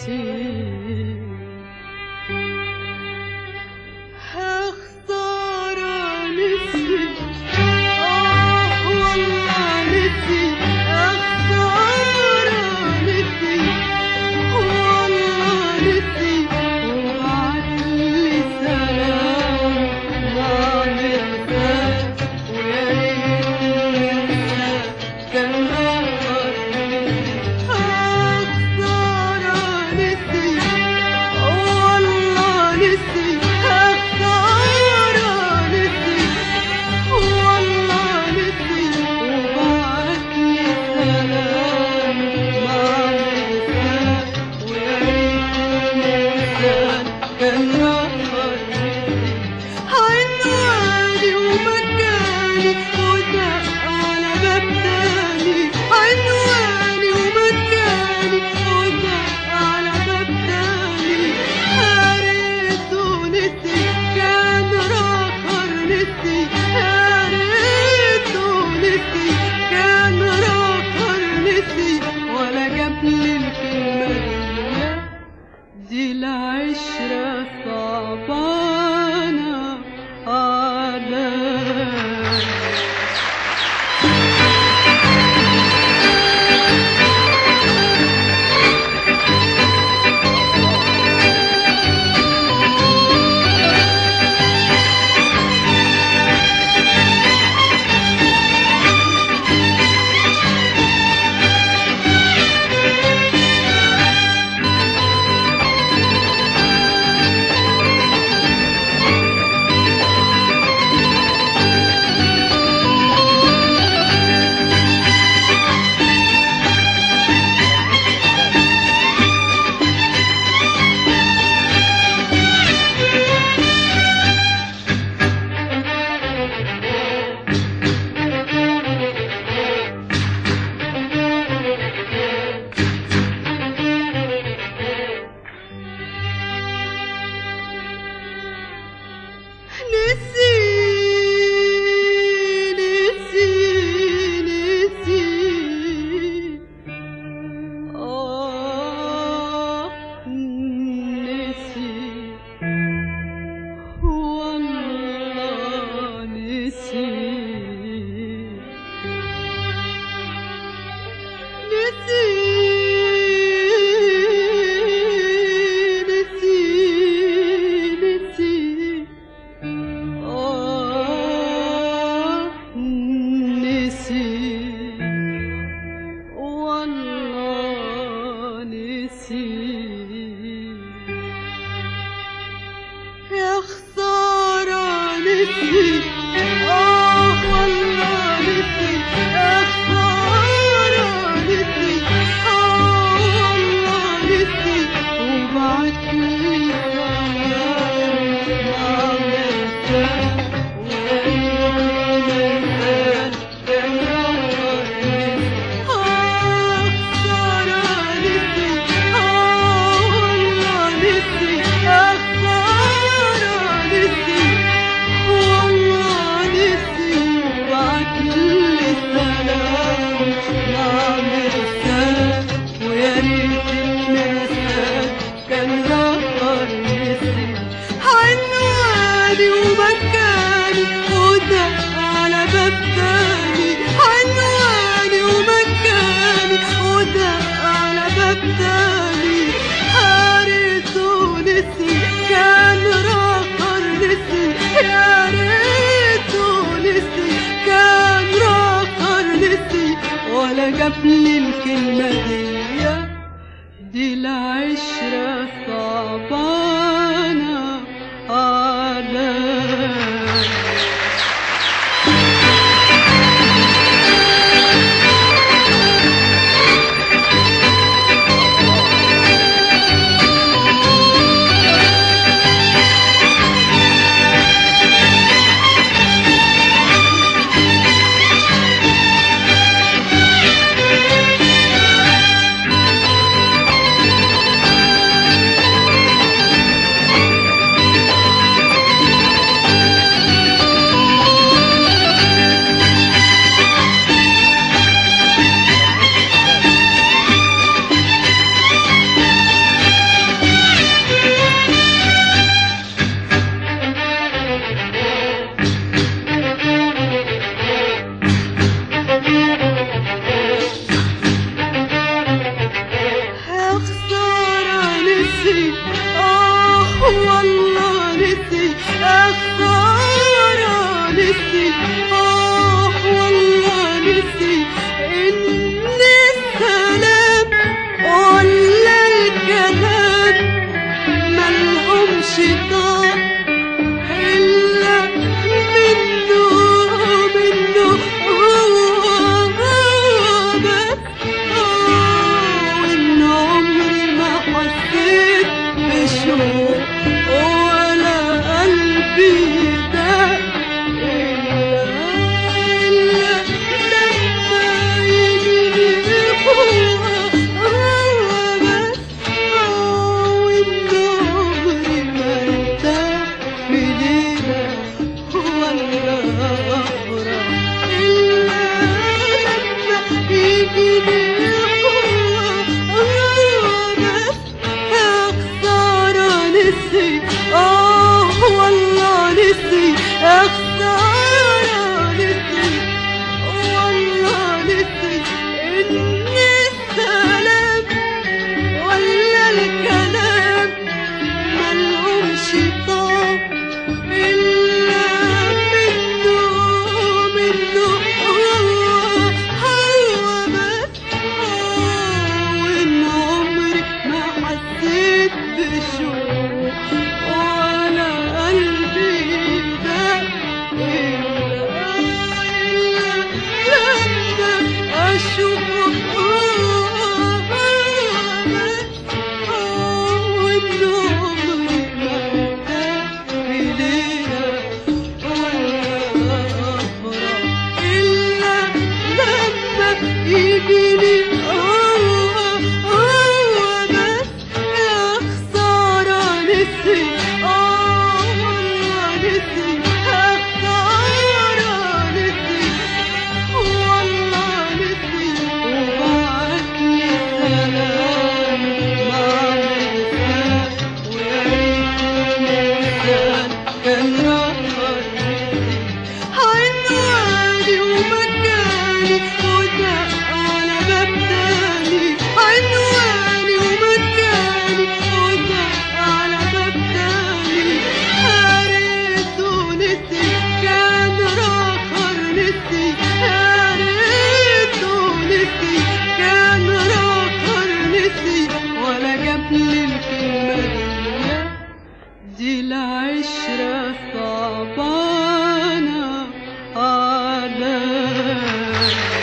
قبل الكلمة دي العشرة صعبانة عليا. نسي، والله نسي، خسارة نسي، والله نسي إن السلام ولا الكلام ملهمش طعم إلا منه هو بس. وإن عمري ما حسيت بشوق ولا قلبي دق إلا لما يجيني هو بس. وإن عمري ما ارتاح في ليلة ولا أفرح إلا لما يجيني هو بس. خسارة نسي، والله نسي، خسارة نسي، والله نسي إن السلام ولا الكلام ملهمش طعم إلا منه هو بس. وإن عمري ما حسيت بشوق ولا قلبي دق إلا لما أشوفه بس. وإن عمري ما ارتاح في ليلة ولا أفرح إلا لما يجيني هو بس. خسارة نسي، والله نسي، خسارة نسي، والله نسي. وبعتلي سلام مع لسان ويا ريت اللسان كان رقص عنواني ومكاني ودق على باب تاني. عنواني ومكاني ودق على باب تاني. يا ريته نسي كان راخر نسي، يا ريته نسي كان راخر نسي ولا جابلي الكلمة دي العشرة صعبانة عليا.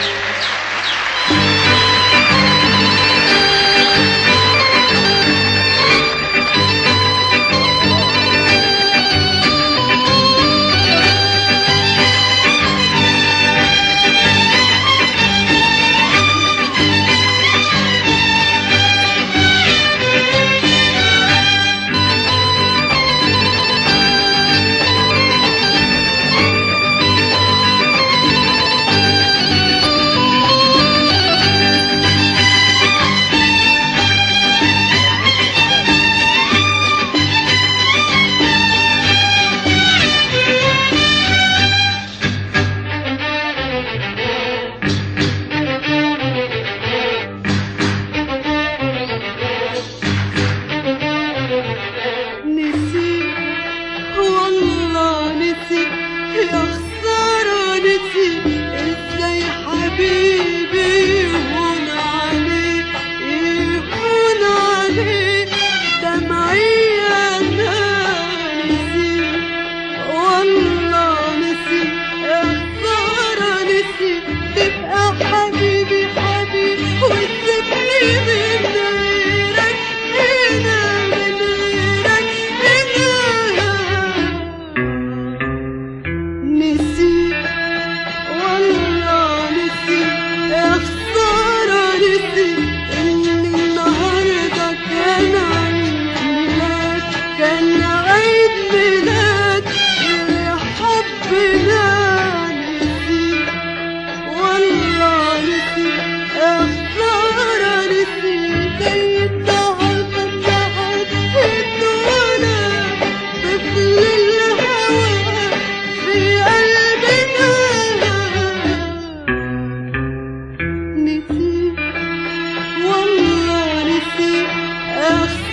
نسي، والله نسي، يا خسارة نسي. ازاي حبيبي يهون عليه، يهون عليه دمعي أنا. نسي، والله نسي، يا خسارة نسي. تبقى حبيبي حبيبي وتسيبني من غيرك هنا، من غيرك هنا. نسي، والله نسي، يا خسارة نسي إن النهاردة كان عيد ميلاد، كان عيد ميلاد لحبنا. نسي، والله نسي، يا خسارة نسي. زي النهاردة ادونا طفل الهوى في قلبنا. نسي، والله نسي،